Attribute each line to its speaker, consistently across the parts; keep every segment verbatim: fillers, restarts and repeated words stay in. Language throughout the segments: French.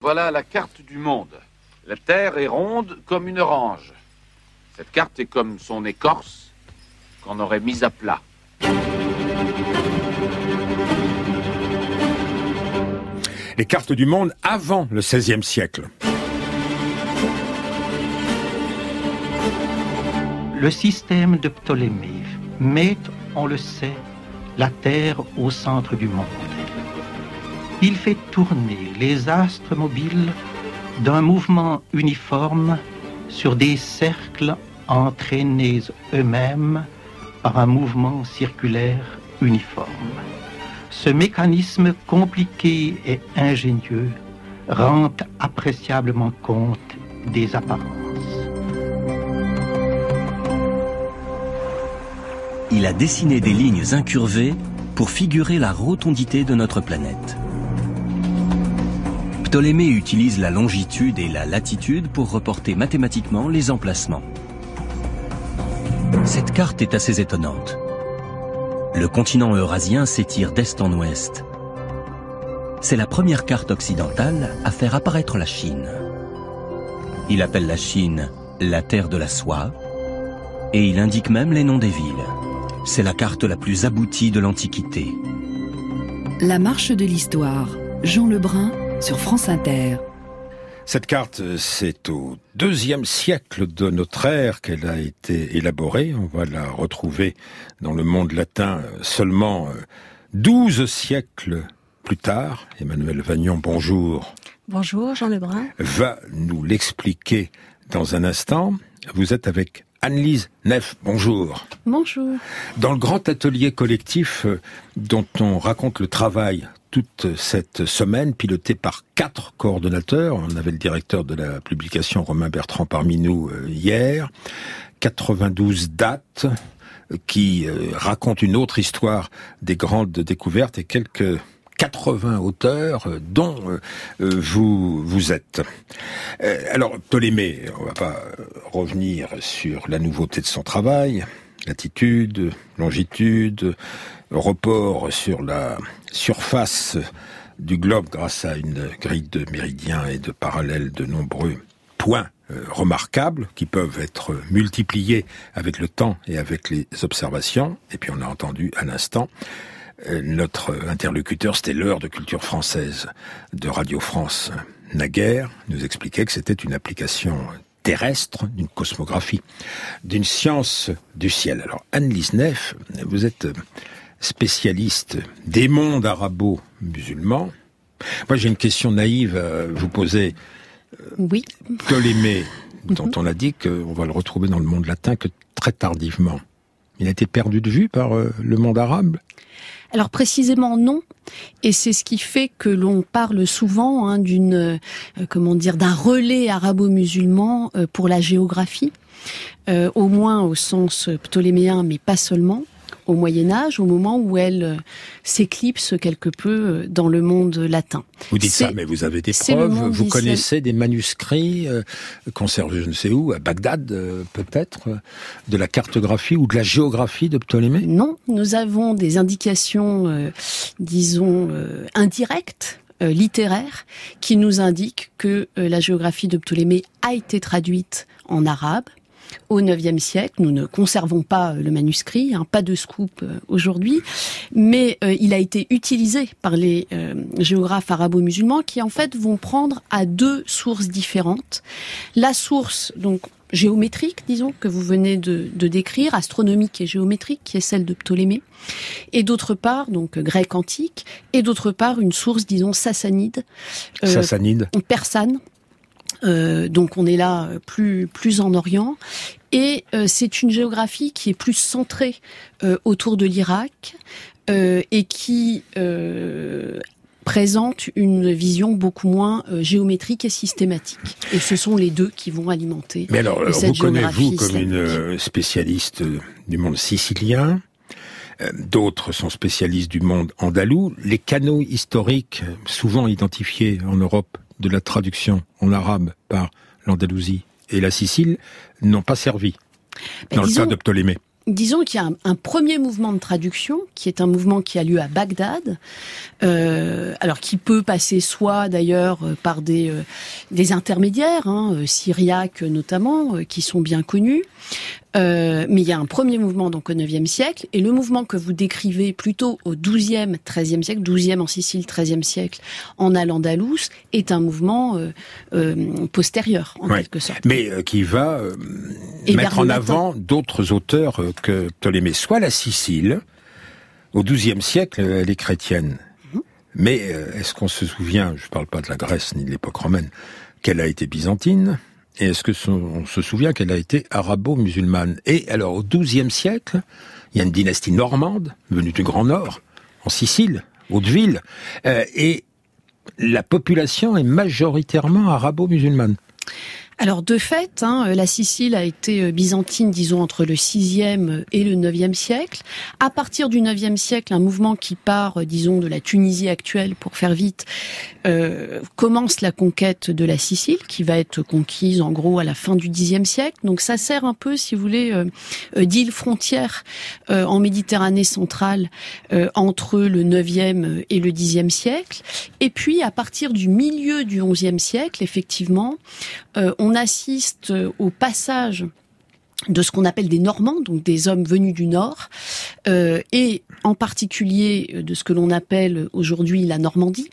Speaker 1: Voilà la carte du monde. La Terre est ronde comme une orange. Cette carte est comme son écorce qu'on aurait mise à plat.
Speaker 2: Les cartes du monde avant le seizième siècle.
Speaker 3: Le système de Ptolémée met, on le sait, la Terre au centre du monde. Il fait tourner les astres mobiles d'un mouvement uniforme sur des cercles entraînés eux-mêmes par un mouvement circulaire uniforme. Ce mécanisme compliqué et ingénieux rend appréciablement compte des apparences.
Speaker 4: Il a dessiné des lignes incurvées pour figurer la rotondité de notre planète. Ptolémée utilise la longitude et la latitude pour reporter mathématiquement les emplacements. Cette carte est assez étonnante. Le continent eurasien s'étire d'est en ouest. C'est la première carte occidentale à faire apparaître la Chine. Il appelle la Chine la terre de la soie et il indique même les noms des villes. C'est la carte la plus aboutie de l'Antiquité.
Speaker 5: La marche de l'histoire, Jean Lebrun sur France Inter.
Speaker 2: Cette carte, c'est au deuxième siècle de notre ère qu'elle a été élaborée. On va la retrouver dans le monde latin seulement douze siècles plus tard. Emmanuelle Vagnon, bonjour.
Speaker 6: Bonjour, Jean Lebrun.
Speaker 2: Va nous l'expliquer dans un instant. Vous êtes avec Anne-Lise Neff, bonjour.
Speaker 6: Bonjour.
Speaker 2: Dans le grand atelier collectif dont on raconte le travail toute cette semaine, piloté par quatre coordonnateurs, on avait le directeur de la publication Romain Bertrand parmi nous euh, hier, quatre-vingt-douze dates qui euh, racontent une autre histoire des grandes découvertes et quelques quatre-vingts auteurs euh, dont euh, vous vous êtes. Euh, alors Ptolémée, on va pas revenir sur la nouveauté de son travail, latitude, longitude, report sur la surface du globe grâce à une grille de méridiens et de parallèles de nombreux points euh, remarquables qui peuvent être multipliés avec le temps et avec les observations. Et puis on a entendu à l'instant euh, notre interlocuteur, c'était l'heure de culture française de Radio France naguère, nous expliquait que c'était une application terrestre, d'une cosmographie, d'une science du ciel. Alors Anne-Lise Neff, vous êtes spécialiste des mondes arabo-musulmans. Moi j'ai une question naïve à vous poser.
Speaker 6: Oui.
Speaker 2: Ptolémée, dont on a dit qu'on va le retrouver dans le monde latin que très tardivement. Il a été perdu de vue par euh, le monde arabe ?
Speaker 6: Alors précisément non, et c'est ce qui fait que l'on parle souvent hein, d'une, euh, comment dire, d'un relais arabo-musulman euh, pour la géographie, euh, au moins au sens ptoléméen, mais pas seulement. Au Moyen-Âge, au moment où elle euh, s'éclipse quelque peu dans le monde latin.
Speaker 2: Vous dites
Speaker 6: c'est,
Speaker 2: ça, mais vous avez des preuves, vous connaissez
Speaker 6: islam...
Speaker 2: des manuscrits euh, conservés je ne sais où, à Bagdad euh, peut-être, euh, de la cartographie ou de la géographie de Ptolémée ?
Speaker 6: Non, nous avons des indications, euh, disons, euh, indirectes, euh, littéraires, qui nous indiquent que euh, la géographie de Ptolémée a été traduite en arabe, au neuvième siècle. Nous ne conservons pas le manuscrit, hein, pas de scoop euh, aujourd'hui, mais euh, il a été utilisé par les euh, géographes arabo-musulmans qui en fait vont prendre à deux sources différentes. La source donc géométrique, disons, que vous venez de, de décrire, astronomique et géométrique, qui est celle de Ptolémée, et d'autre part, donc grec antique, et d'autre part une source, disons, sassanide,
Speaker 2: euh, sassanide,
Speaker 6: persane. Euh, donc on est là plus plus en Orient et euh, c'est une géographie qui est plus centrée euh, autour de l'Irak euh, et qui euh, présente une vision beaucoup moins euh, géométrique et systématique. Et ce sont les deux qui vont alimenter
Speaker 2: Mais alors,
Speaker 6: euh, cette
Speaker 2: vous connaissez-vous comme
Speaker 6: islamique.
Speaker 2: une spécialiste du monde sicilien ? D'autres sont spécialistes du monde andalou. Les canaux historiques, souvent identifiés en Europe, de la traduction en arabe par l'Andalousie et la Sicile, n'ont pas servi
Speaker 6: Ben,
Speaker 2: dans
Speaker 6: disons,
Speaker 2: le cas de Ptolémée.
Speaker 6: disons qu'il y a un, un premier mouvement de traduction, qui est un mouvement qui a lieu à Bagdad, euh, alors qui peut passer soit d'ailleurs par des, euh, des intermédiaires, hein, syriaques notamment, euh, qui sont bien connus, euh, mais il y a un premier mouvement donc au neuvième siècle, et le mouvement que vous décrivez plutôt au douzième, treizième siècle, douzième en Sicile, treizième siècle en Al-Andalus, est un mouvement euh, euh, postérieur, en ouais, quelque sorte.
Speaker 2: Mais euh, qui va euh, mettre en avant d'autres auteurs euh, que Ptolémée, soit la Sicile, au douzième siècle, elle est chrétienne. Mmh. Mais euh, est-ce qu'on se souvient, je ne parle pas de la Grèce ni de l'époque romaine, qu'elle a été byzantine ? Et est-ce que son, on se souvient qu'elle a été arabo-musulmane ? Et alors, au douzième siècle, il y a une dynastie normande, venue du Grand Nord, en Sicile, Hauteville, euh, et la population est majoritairement arabo-musulmane.
Speaker 6: Alors de fait, hein, la Sicile a été byzantine, disons, entre le sixième et le neuvième siècle. À partir du neuvième siècle, un mouvement qui part, disons, de la Tunisie actuelle, pour faire vite, euh, commence la conquête de la Sicile, qui va être conquise en gros à la fin du dixième siècle. Donc ça sert un peu, si vous voulez, euh, euh, d'île frontière euh, en Méditerranée centrale euh, entre le neuvième et le dixième siècle. Et puis à partir du milieu du onzième siècle, effectivement, euh, on On assiste au passage de ce qu'on appelle des Normands, donc des hommes venus du Nord, euh, et en particulier de ce que l'on appelle aujourd'hui la Normandie.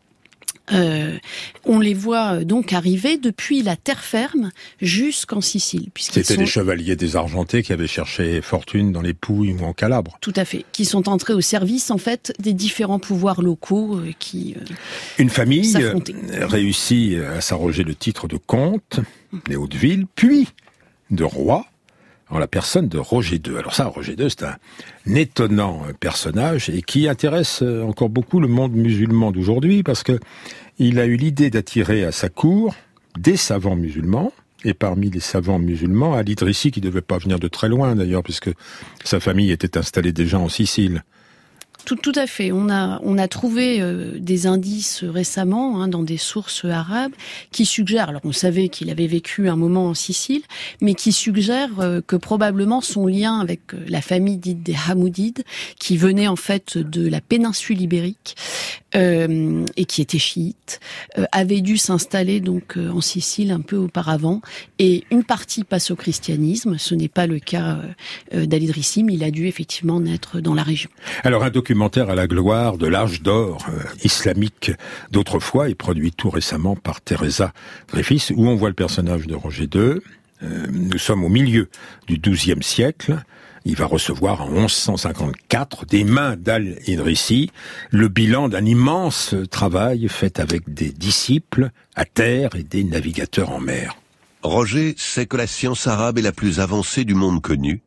Speaker 6: Euh, on les voit donc arriver depuis la terre ferme jusqu'en Sicile.
Speaker 2: C'était sont... les chevaliers désargentés qui avaient cherché fortune dans les Pouilles ou en Calabre.
Speaker 6: Tout à fait, qui sont entrés au service en fait des différents pouvoirs locaux euh, qui euh,
Speaker 2: Une famille réussit à s'arroger le titre de comte, les Hauteville, puis de roi, en la personne de Roger deux. Alors ça, Roger deux, c'est un étonnant personnage et qui intéresse encore beaucoup le monde musulman d'aujourd'hui parce que il a eu l'idée d'attirer à sa cour des savants musulmans. Et parmi les savants musulmans, Ali Idrissi, qui ne devait pas venir de très loin d'ailleurs, puisque sa famille était installée déjà en Sicile.
Speaker 6: Tout, tout à fait. On a, on a trouvé euh, des indices récemment hein, dans des sources arabes qui suggèrent, alors on savait qu'il avait vécu un moment en Sicile, mais qui suggèrent euh, que probablement son lien avec euh, la famille dite des Hamoudides, qui venait en fait de la péninsule ibérique euh, et qui était chiite, euh, avait dû s'installer donc euh, en Sicile un peu auparavant. Et une partie passe au christianisme. Ce n'est pas le cas euh, d'Ali Idrissi, mais il a dû effectivement naître dans la région.
Speaker 2: Alors un documentaire à la gloire de l'âge d'or euh, islamique d'autrefois est produit tout récemment par Teresa Griffiths, où on voit le personnage de Roger deux. Euh, nous sommes au milieu du douzième siècle. Il va recevoir en onze cent cinquante-quatre des mains d'Al-Idrissi le bilan d'un immense travail fait avec des disciples à terre et des navigateurs en mer.
Speaker 7: Roger sait que la science arabe est la plus avancée du monde connu,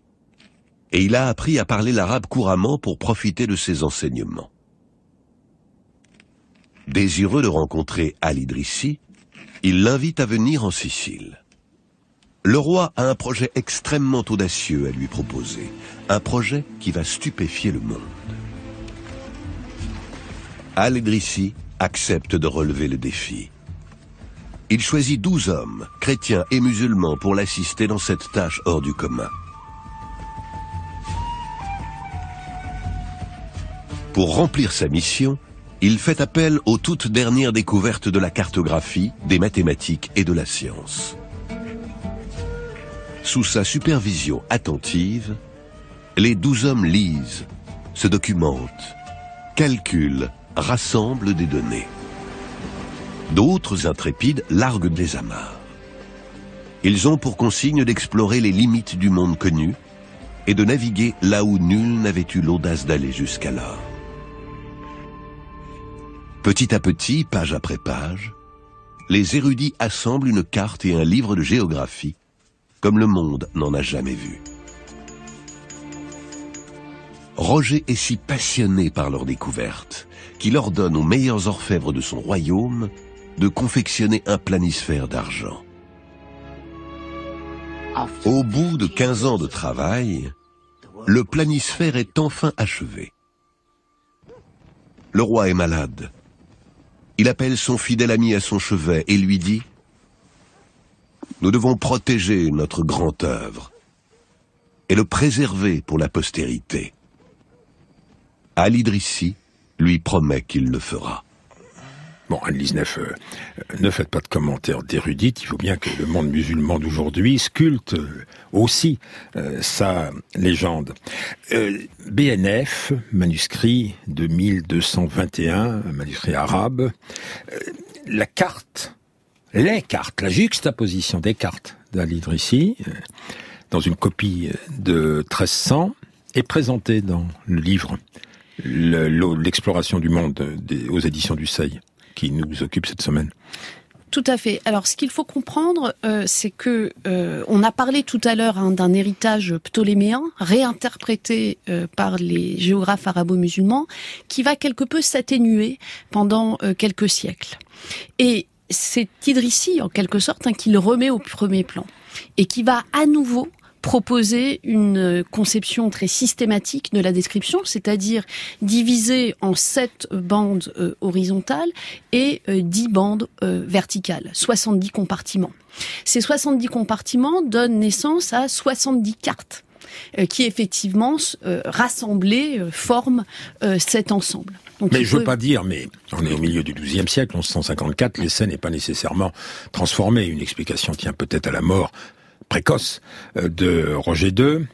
Speaker 7: et il a appris à parler l'arabe couramment pour profiter de ses enseignements. Désireux de rencontrer Al-Idrissi, il l'invite à venir en Sicile. Le roi a un projet extrêmement audacieux à lui proposer, un projet qui va stupéfier le monde. Al-Idrissi accepte de relever le défi. Il choisit douze hommes, chrétiens et musulmans, pour l'assister dans cette tâche hors du commun. Pour remplir sa mission, il fait appel aux toutes dernières découvertes de la cartographie, des mathématiques et de la science. Sous sa supervision attentive, les douze hommes lisent, se documentent, calculent, rassemblent des données. D'autres intrépides larguent des amarres. Ils ont pour consigne d'explorer les limites du monde connu et de naviguer là où nul n'avait eu l'audace d'aller jusqu'alors. Petit à petit, page après page, les érudits assemblent une carte et un livre de géographie comme le monde n'en a jamais vu. Roger est si passionné par leur découverte qu'il ordonne aux meilleurs orfèvres de son royaume de confectionner un planisphère d'argent. Au bout de quinze ans de travail, le planisphère est enfin achevé. Le roi est malade. Il appelle son fidèle ami à son chevet et lui dit « Nous devons protéger notre grande œuvre. et le préserver pour la postérité. Al-Idrissi lui promet qu'il le fera.
Speaker 2: Bon, Anne-Lise Neff, euh, ne faites pas de commentaires d'érudite, il faut bien que le monde musulman d'aujourd'hui sculpte euh, aussi euh, sa légende. Euh, B N F, manuscrit de mille deux cent vingt et un, manuscrit arabe, euh, la carte, les cartes, la juxtaposition des cartes d'Al-Idrissi, euh, dans une copie de treize cents, est présentée dans le livre le, L'exploration du monde des, aux éditions du Seuil, qui nous occupe cette semaine.
Speaker 6: Tout à fait. Alors, ce qu'il faut comprendre, euh, c'est que euh, on a parlé tout à l'heure hein, d'un héritage ptoléméen réinterprété euh, par les géographes arabo-musulmans, qui va quelque peu s'atténuer pendant euh, quelques siècles. Et c'est Idrissi, en quelque sorte, hein, qui le remet au premier plan et qui va à nouveau proposer une conception très systématique de la description, c'est-à-dire diviser en sept bandes euh, horizontales et euh, dix bandes euh, verticales, soixante-dix compartiments. Ces soixante-dix compartiments donnent naissance à soixante-dix cartes euh, qui effectivement euh, rassemblées euh, forment euh, cet ensemble. Donc,
Speaker 2: mais je
Speaker 6: peut...
Speaker 2: veux pas dire, mais on est au milieu du douzième siècle, onze cent cinquante-quatre, l'essai n'est pas nécessairement transformé. Une explication tient peut-être à la mort précoce de Roger deux.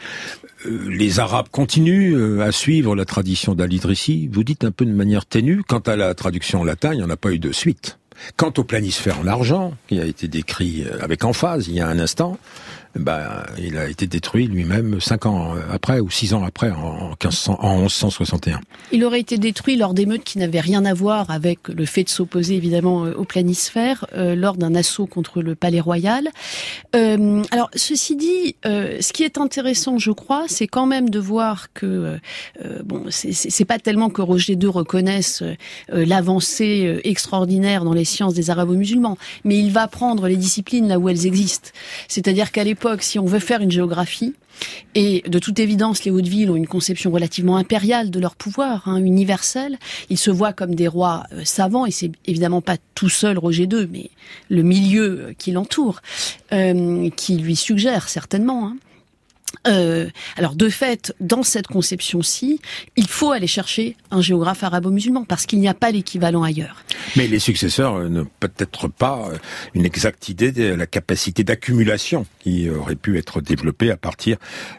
Speaker 2: Les Arabes continuent à suivre la tradition d'Al-Idrissi. Vous dites un peu de manière ténue. Quant à la traduction en latin, il n'y en a pas eu de suite. Quant au planisphère en argent, qui a été décrit avec emphase il y a un instant, ben, il a été détruit lui-même cinq ans après ou six ans après, en, quinze cents, en onze cent soixante et un.
Speaker 6: Il aurait été détruit lors d'émeutes qui n'avaient rien à voir avec le fait de s'opposer évidemment au planisphère, euh, lors d'un assaut contre le palais royal. Euh, alors, ceci dit, euh, ce qui est intéressant, je crois, c'est quand même de voir que euh, bon, c'est, c'est, c'est pas tellement que Roger deux reconnaisse euh, l'avancée euh, extraordinaire dans les sciences des arabo-musulmans, mais il va prendre les disciplines là où elles existent. C'est-à-dire qu'à l'époque, si on veut faire une géographie, et de toute évidence, les Hauts-de-Ville ont une conception relativement impériale de leur pouvoir, hein, universel. Ils se voient comme des rois euh, savants, et c'est évidemment pas tout seul Roger deux, mais le milieu qui l'entoure, euh, qui lui suggère certainement. Hein. Euh, alors de fait, dans cette conception-ci, il faut aller chercher un géographe arabo-musulman parce qu'il n'y a pas l'équivalent ailleurs.
Speaker 2: Mais les successeurs n'ont peut-être pas une exacte idée de la capacité d'accumulation qui aurait pu être développée à partir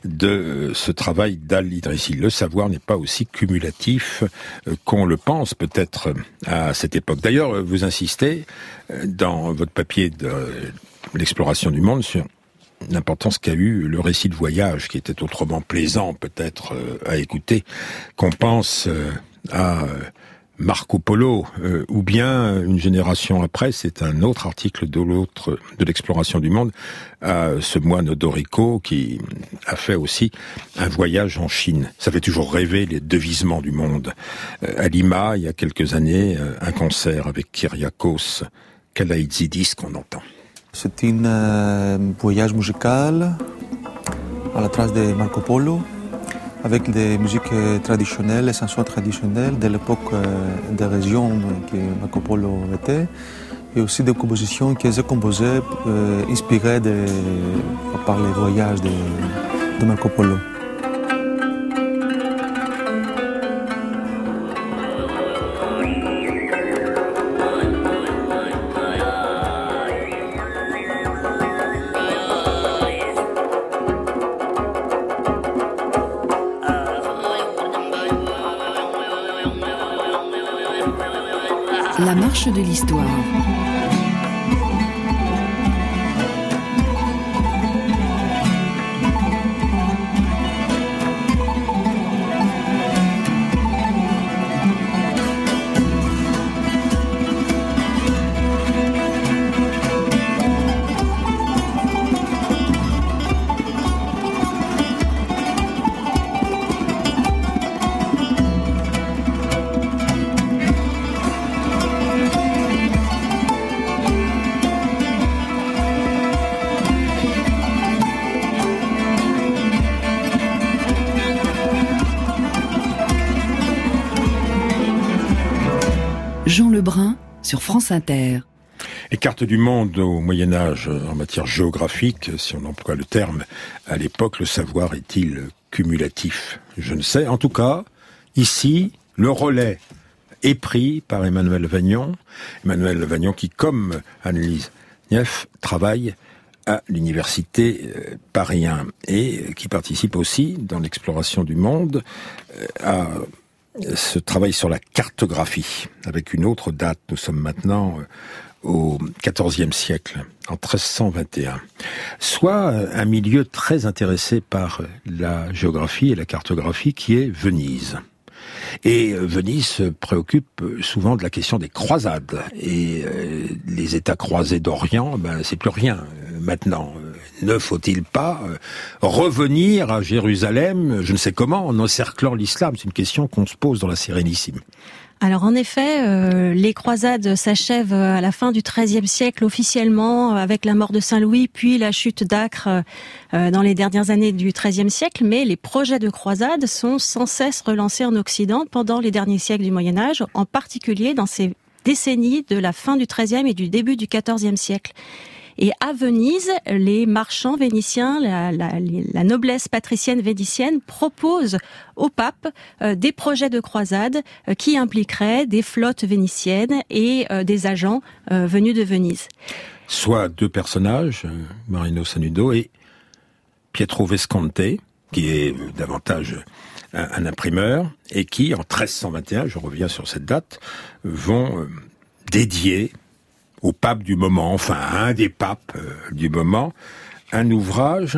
Speaker 2: de ce travail d'Al-Idrissi. Le savoir n'est pas aussi cumulatif qu'on le pense peut-être à cette époque. D'ailleurs, vous insistez dans votre papier de l'exploration du monde sur l'importance qu'a eu le récit de voyage, qui était autrement plaisant peut-être euh, à écouter, qu'on pense euh, à euh, Marco Polo, euh, ou bien une génération après, c'est un autre article de l'autre de l'exploration du monde, à ce moine Odorico qui a fait aussi un voyage en Chine. Ça fait toujours rêver les devisements du monde. Euh, à Lima, il y a quelques années, euh, un concert avec Kyriakos Kalaïtzidis qu'on entend.
Speaker 8: C'est un euh, voyage musical à la trace de Marco Polo, avec des musiques traditionnelles, des chansons traditionnelles de l'époque euh, des régions que Marco Polo était, et aussi des compositions qui étaient composées, euh, inspirées de, par les voyages de, de Marco Polo.
Speaker 5: La marche de l'histoire. Jean Lebrun sur France Inter.
Speaker 2: Les cartes du monde au Moyen-Âge, en matière géographique, si on emploie le terme, à l'époque, le savoir est-il cumulatif? Je ne sais. En tout cas, ici, le relais est pris par Emmanuel Vagnon. Emmanuel Vagnon qui, comme Annelise Nief, travaille à l'université Paris un et qui participe aussi dans l'exploration du monde à ce travail sur la cartographie avec une autre date. Nous sommes maintenant au quatorzième siècle, en treize cent vingt et un. Soit un milieu très intéressé par la géographie et la cartographie qui est Venise. Et Venise se préoccupe souvent de la question des croisades. Et euh, les États croisés d'Orient, ben c'est plus rien maintenant. Ne faut-il pas euh, revenir à Jérusalem, je ne sais comment, en encerclant l'islam? C'est une question qu'on se pose dans la Sérénissime.
Speaker 9: Alors en effet, euh, les croisades s'achèvent à la fin du treizième siècle officiellement avec la mort de Saint-Louis, puis la chute d'Acre euh, dans les dernières années du treizième siècle, mais les projets de croisade sont sans cesse relancés en Occident pendant les derniers siècles du Moyen-Âge, en particulier dans ces décennies de la fin du treizième et du début du quatorzième siècle. Et à Venise, les marchands vénitiens, la, la, la noblesse patricienne vénitienne propose au pape euh, des projets de croisade euh, qui impliqueraient des flottes vénitiennes et euh, des agents euh, venus de Venise.
Speaker 2: Soit deux personnages, euh, Marino Sanudo et Pietro Visconti, qui est davantage un, un imprimeur, et qui, en treize cent vingt et un, je reviens sur cette date, vont euh, dédier au pape du moment, enfin à un des papes euh, du moment, un ouvrage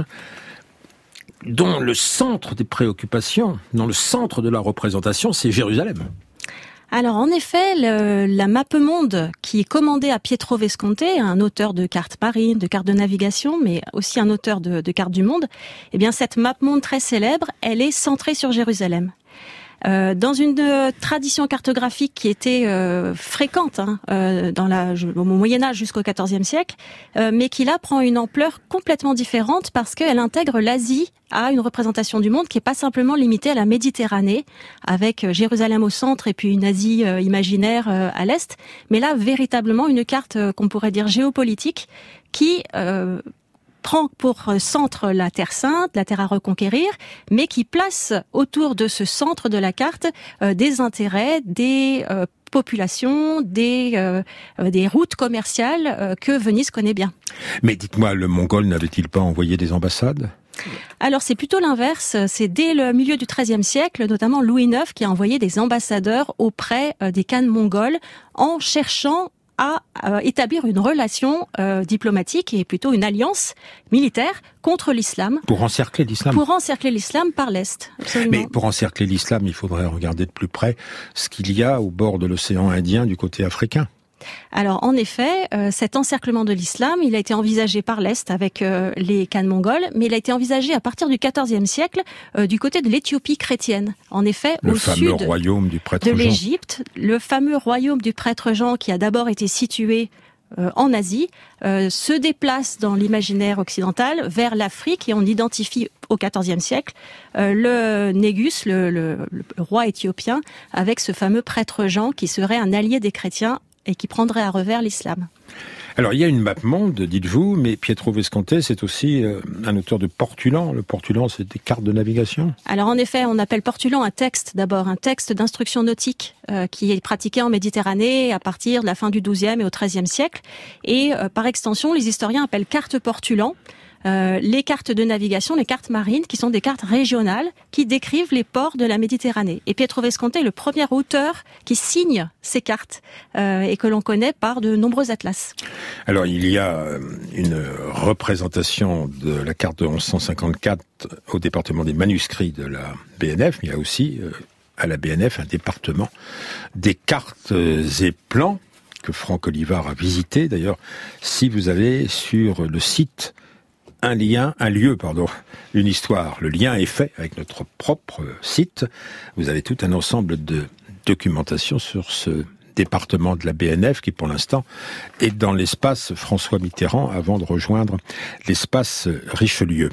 Speaker 2: dont le centre des préoccupations, dont le centre de la représentation, c'est Jérusalem.
Speaker 9: Alors en effet, le, la mappemonde qui est commandée à Pietro Visconti, un auteur de cartes marines, de cartes de navigation, mais aussi un auteur de, de cartes du monde, eh bien cette mappemonde très célèbre, elle est centrée sur Jérusalem. Euh, dans une euh, tradition cartographique qui était euh, fréquente hein, euh, dans la, au Moyen-Âge jusqu'au quatorzième siècle, euh, mais qui là prend une ampleur complètement différente parce qu'elle intègre l'Asie à une représentation du monde qui n'est pas simplement limitée à la Méditerranée, avec euh, Jérusalem au centre et puis une Asie euh, imaginaire euh, à l'est, mais là véritablement une carte euh, qu'on pourrait dire géopolitique qui euh, prend pour centre la Terre Sainte, la Terre à reconquérir, mais qui place autour de ce centre de la carte euh, des intérêts, des euh, populations, des, euh, des routes commerciales euh, que Venise connaît bien.
Speaker 2: Mais dites-moi, le Mongol n'avait-il pas envoyé des ambassades ?
Speaker 9: Alors c'est plutôt l'inverse, c'est dès le milieu du treizième siècle, notamment Louis neuf qui a envoyé des ambassadeurs auprès euh, des khans mongols en cherchant à euh, établir une relation euh, diplomatique et plutôt une alliance militaire contre l'islam.
Speaker 2: Pour encercler l'islam.
Speaker 9: Pour encercler l'islam par l'Est, absolument.
Speaker 2: Mais pour encercler l'islam, il faudrait regarder de plus près ce qu'il y a au bord de l'océan Indien du côté africain.
Speaker 9: Alors en effet, euh, cet encerclement de l'islam, il a été envisagé par l'Est avec euh, les khans mongols, mais il a été envisagé à partir du quatorzième siècle euh, du côté de l'Éthiopie chrétienne. En effet,
Speaker 2: le
Speaker 9: au sud
Speaker 2: royaume du prêtre
Speaker 9: de
Speaker 2: Jean.
Speaker 9: l'Égypte, le fameux royaume du prêtre Jean qui a d'abord été situé euh, en Asie, euh, se déplace dans l'imaginaire occidental vers l'Afrique et on identifie au quatorzième siècle euh, le Négus, le, le, le roi éthiopien, avec ce fameux prêtre Jean qui serait un allié des chrétiens et qui prendrait à revers l'islam.
Speaker 2: Alors, il y a une mappemonde, dites-vous, mais Pietro Visconti, c'est aussi euh, un auteur de portulan. Le portulan, c'est des cartes de navigation. Alors,
Speaker 9: en effet, on appelle portulan un texte, d'abord, un texte d'instruction nautique euh, qui est pratiqué en Méditerranée à partir de la fin du douzième et au treizième siècle. Et euh, par extension, les historiens appellent carte portulan Euh, les cartes de navigation, les cartes marines, qui sont des cartes régionales, qui décrivent les ports de la Méditerranée. Et Pietro Visconti est le premier auteur qui signe ces cartes, euh, et que l'on connaît par de nombreux atlas.
Speaker 2: Alors, il y a une représentation de la carte de onze cent cinquante-quatre au département des manuscrits de la B N F, mais il y a aussi, euh, à la B N F, un département des cartes et plans que Franck Olivard a visité. D'ailleurs, si vous allez sur le site un lien, un lieu, pardon, une histoire. Le lien est fait avec notre propre site. Vous avez tout un ensemble de documentation sur ce département de la B N F qui, pour l'instant, est dans l'espace François Mitterrand avant de rejoindre l'espace Richelieu.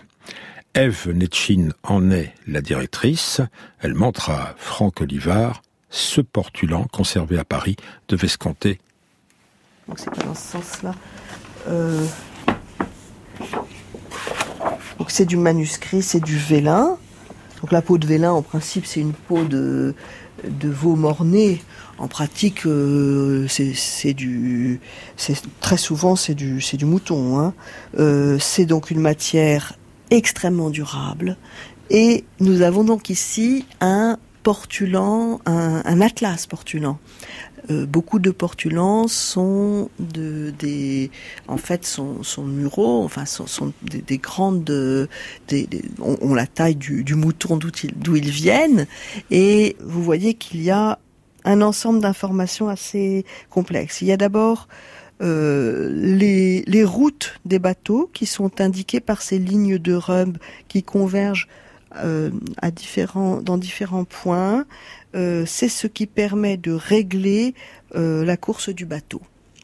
Speaker 2: Ève Netchin en est la directrice. Elle montre à Franck Olivard ce portulan conservé à Paris de Visconti.
Speaker 10: donc c'est pas dans ce sens-là. Euh, donc c'est du manuscrit, c'est du vélin. Donc la peau de vélin, en principe, c'est une peau de, de veau mort-né. En pratique, euh, c'est, c'est du, c'est très souvent c'est du, c'est du mouton. Hein. Euh, c'est donc une matière extrêmement durable. Et nous avons donc ici un portulan, un, un atlas portulan. Euh, beaucoup de portulans sont de, des, en fait, sont, sont muraux, enfin, sont, sont des, des grandes, des, des, ont, ont la taille du, du mouton d'où ils, d'où ils viennent. Et vous voyez qu'il y a un ensemble d'informations assez complexes. Il y a d'abord euh, les, les routes des bateaux qui sont indiquées par ces lignes de rhum qui convergent euh, à différents, dans différents points. Euh, c'est ce qui permet de régler euh, la course du bateau.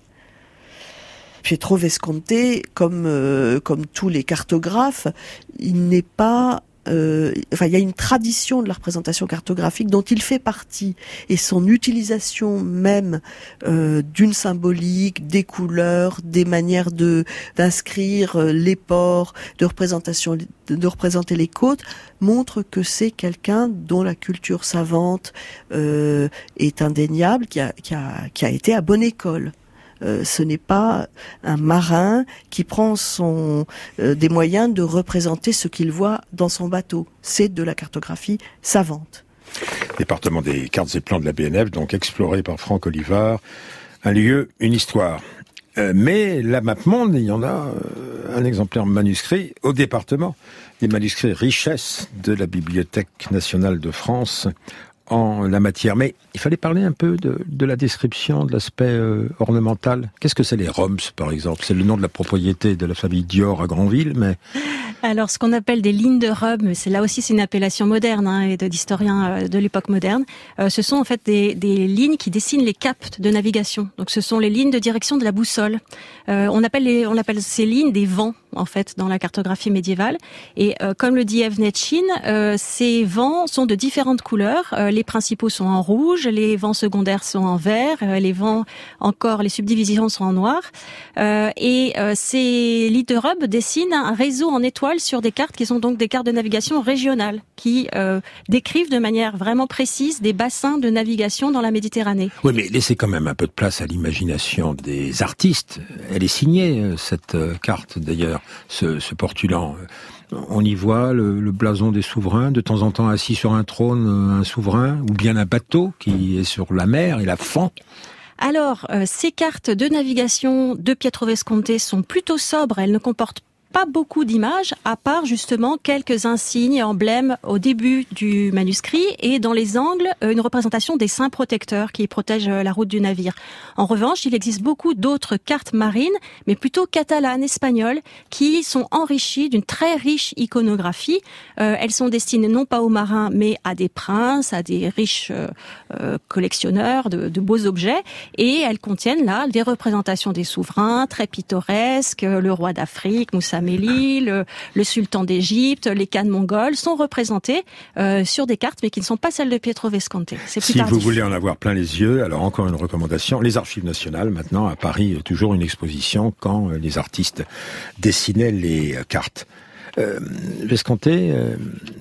Speaker 10: Pietro Visconti, comme euh, comme tous les cartographes, il n'est pas Euh, enfin, il y a une tradition de la représentation cartographique dont il fait partie, et son utilisation même euh, d'une symbolique, des couleurs, des manières de d'inscrire euh, les ports, de représentation, de, de représenter les côtes, montre que c'est quelqu'un dont la culture savante euh, est indéniable, qui a qui a qui a été à bonne école. Euh, ce n'est pas un marin qui prend son, euh, des moyens de représenter ce qu'il voit dans son bateau. C'est de la cartographie savante.
Speaker 2: Département des cartes et plans de la B N F, donc exploré par Franck Olivard. Un lieu, une histoire. Euh, mais la map monde, il y en a euh, un exemplaire manuscrit au département. Des manuscrits richesse de la Bibliothèque nationale de France en la matière. Mais il fallait parler un peu de, de la description, de l'aspect euh, ornemental. Qu'est-ce que c'est les Roms, par exemple? C'est le nom de la propriété de la famille Dior à Granville, mais...
Speaker 9: Alors, ce qu'on appelle des lignes de Rhum, c'est là aussi c'est une appellation moderne hein, et de, d'historiens de l'époque moderne. Euh, ce sont en fait des, des lignes qui dessinent les caps de navigation. Donc, ce sont les lignes de direction de la boussole. Euh, on appelle les, on appelle ces lignes des vents en fait dans la cartographie médiévale. Et euh, comme le dit Evnetchine, euh, ces vents sont de différentes couleurs. Euh, les principaux sont en rouge, les vents secondaires sont en vert, euh, les vents encore, les subdivisions sont en noir. Euh, et euh, ces lignes de Rhum dessinent un réseau en étoiles sur des cartes qui sont donc des cartes de navigation régionales, qui euh, décrivent de manière vraiment précise des bassins de navigation dans la Méditerranée.
Speaker 2: Oui, mais laissez quand même un peu de place à l'imagination des artistes. Elle est signée, cette carte d'ailleurs, ce, ce portulan. On y voit le, le blason des souverains, de temps en temps assis sur un trône, un souverain, ou bien un bateau qui est sur la mer et la fend.
Speaker 9: Alors, euh, ces cartes de navigation de Pietro Visconti sont plutôt sobres, elles ne comportent pas beaucoup d'images, à part justement quelques insignes, emblèmes au début du manuscrit et dans les angles, une représentation des saints protecteurs qui protègent la route du navire. En revanche, il existe beaucoup d'autres cartes marines, mais plutôt catalanes, espagnoles, qui sont enrichies d'une très riche iconographie. Euh, elles sont destinées non pas aux marins, mais à des princes, à des riches euh, collectionneurs de, de beaux objets, et elles contiennent là des représentations des souverains très pittoresques, le roi d'Afrique, Moussa Méli, le, le sultan d'Égypte, les Khan mongols sont représentés euh, sur des cartes, mais qui ne sont pas celles de Pietro Visconti. C'est plus
Speaker 2: si
Speaker 9: tardif.
Speaker 2: Vous voulez en avoir plein les yeux, alors encore une recommandation, les Archives nationales, maintenant à Paris, toujours une exposition quand les artistes dessinaient les cartes. Euh, Visconti, euh,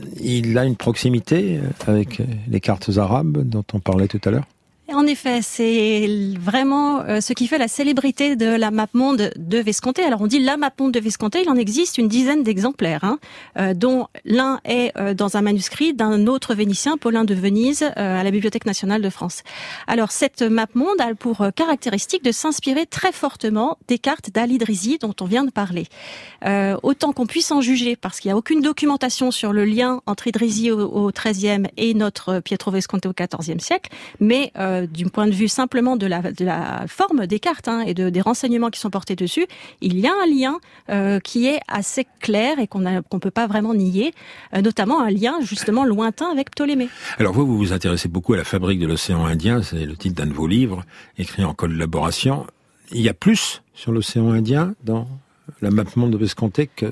Speaker 2: il a une proximité avec les cartes arabes dont on parlait tout à l'heure?
Speaker 9: En effet, c'est vraiment euh, ce qui fait la célébrité de la map monde de Visconti. Alors on dit la map monde de Visconti, il en existe une dizaine d'exemplaires, hein, euh, dont l'un est euh, dans un manuscrit d'un autre Vénitien, Paulin de Venise, euh, à la Bibliothèque nationale de France. Alors cette map monde a pour caractéristique de s'inspirer très fortement des cartes d'Al-Idrisi dont on vient de parler. Euh, autant qu'on puisse en juger, parce qu'il n'y a aucune documentation sur le lien entre Idrisi au, au treizième et notre Pietro Visconti au quatorzième siècle, mais euh, du point de vue simplement de la, de la forme des cartes hein, et de, des renseignements qui sont portés dessus, il y a un lien euh, qui est assez clair et qu'on ne qu'on peut pas vraiment nier, euh, notamment un lien justement lointain avec Ptolémée.
Speaker 2: Alors vous, vous vous intéressez beaucoup à la fabrique de l'océan Indien, c'est le titre d'un de vos livres, écrit en collaboration. Il y a plus sur l'océan Indien dans la map monde de Visconti que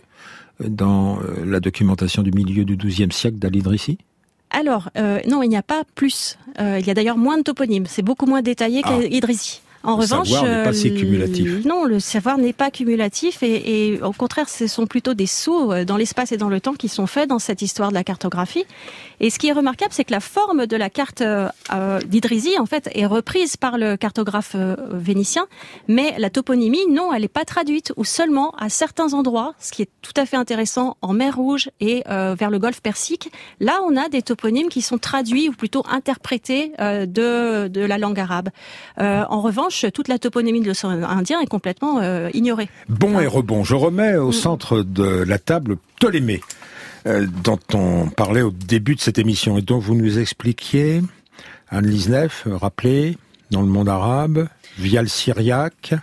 Speaker 2: dans la documentation du milieu du douzième siècle d'Al-Idrisi? Alors, euh, non, il n'y a pas plus. Euh, il y a d'ailleurs moins de toponymes. C'est beaucoup moins détaillé ah. qu'Idrisi.
Speaker 9: En
Speaker 2: le
Speaker 9: revanche,
Speaker 2: savoir n'est pas si
Speaker 9: euh,
Speaker 2: cumulatif.
Speaker 9: Non, le savoir n'est pas cumulatif et, et au contraire, ce sont plutôt des sauts dans l'espace et dans le temps qui sont faits dans cette histoire de la cartographie. Et ce qui est remarquable, c'est que la forme de la carte euh, d'Idrizi, en fait, est reprise par le cartographe euh, vénitien, mais la toponymie, non, elle n'est pas traduite, ou seulement à certains endroits, ce qui est tout à fait intéressant, en mer Rouge et euh, vers le golfe Persique. Là, on a des toponymes qui sont traduits, ou plutôt interprétés euh, de, de la langue arabe. Euh, en revanche, toute la toponymie de l'océan Indien est complètement euh, ignorée.
Speaker 2: Bon et rebond. Je remets au centre de la table Ptolémée, euh, dont on parlait au début de cette émission et dont vous nous expliquiez, Anne-Lise Neff, rappelez, dans le monde arabe, via le syriaque,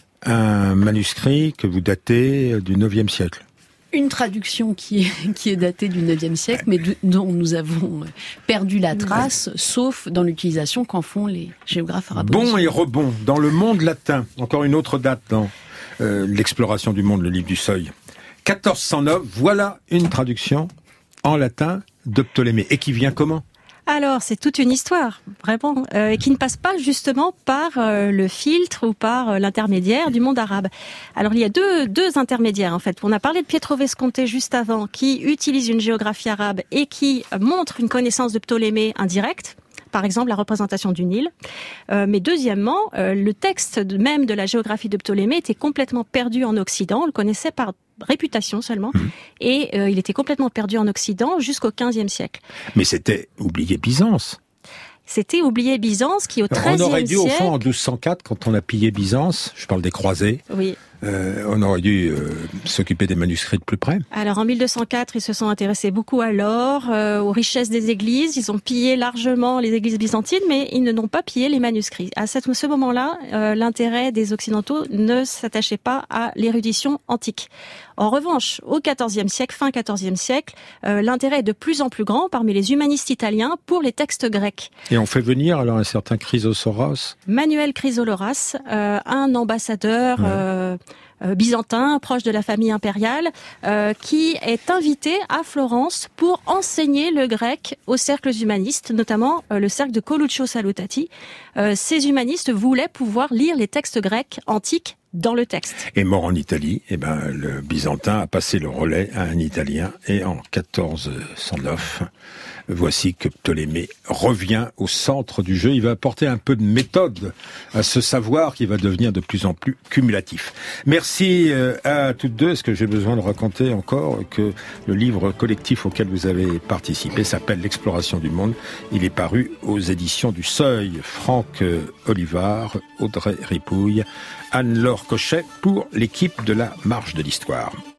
Speaker 2: un manuscrit que vous datez du neuvième siècle.
Speaker 6: Une traduction qui est, qui est datée du neuvième siècle, mais de, dont nous avons perdu la trace, sauf dans l'utilisation qu'en font les géographes arabes.
Speaker 2: Bon et rebond. Dans le monde latin, encore une autre date dans euh, l'exploration du monde, le livre du Seuil. quatorze cent neuf, voilà une traduction en latin de Ptolémée. Et qui vient comment ?
Speaker 9: Alors, c'est toute une histoire, vraiment, euh, qui ne passe pas justement par euh, le filtre ou par euh, l'intermédiaire du monde arabe. Alors, il y a deux, deux intermédiaires, en fait. On a parlé de Pietro Visconti juste avant, qui utilise une géographie arabe et qui euh, montre une connaissance de Ptolémée indirecte. Par exemple, la représentation du Nil. Euh, mais deuxièmement, euh, le texte de, même de la géographie de Ptolémée était complètement perdu en Occident. On le connaissait par réputation seulement. Mmh. Et euh, il était complètement perdu en Occident jusqu'au quinzième siècle.
Speaker 2: Mais c'était oublié Byzance.
Speaker 9: C'était oublié Byzance qui au treizième siècle...
Speaker 2: On aurait dû, au fond, en douze cent quatre, quand on a pillé Byzance, je parle des croisés,
Speaker 9: oui.
Speaker 2: euh, on aurait dû euh, s'occuper des manuscrits de plus près.
Speaker 9: Alors en mille deux cent quatre, ils se sont intéressés beaucoup à l'or, euh, aux richesses des églises. Ils ont pillé largement les églises byzantines, mais ils n'ont pas pillé les manuscrits. À cette, ce moment-là, euh, l'intérêt des Occidentaux ne s'attachait pas à l'érudition antique. En revanche, au quatorzième siècle, fin quatorzième siècle, euh, l'intérêt est de plus en plus grand parmi les humanistes italiens pour les textes grecs.
Speaker 2: Et on fait venir alors un certain Chrysostoros.
Speaker 9: Manuel Chrysoloras, euh, un ambassadeur ouais. euh, euh, byzantin, proche de la famille impériale, euh, qui est invité à Florence pour enseigner le grec aux cercles humanistes, notamment euh, le cercle de Coluccio Salutati. Euh, ces humanistes voulaient pouvoir lire les textes grecs antiques dans le texte.
Speaker 2: Et mort en Italie, eh ben, le byzantin a passé le relais à un Italien et en quatorze cent neuf, voici que Ptolémée revient au centre du jeu. Il va apporter un peu de méthode à ce savoir qui va devenir de plus en plus cumulatif. Merci à toutes deux. Est-ce que j'ai besoin de raconter encore que le livre collectif auquel vous avez participé s'appelle L'exploration du monde. Il est paru aux éditions du Seuil. Franck Olivard, Audrey Ripouille, Anne-Laure Cochet pour l'équipe de la Marche de l'Histoire.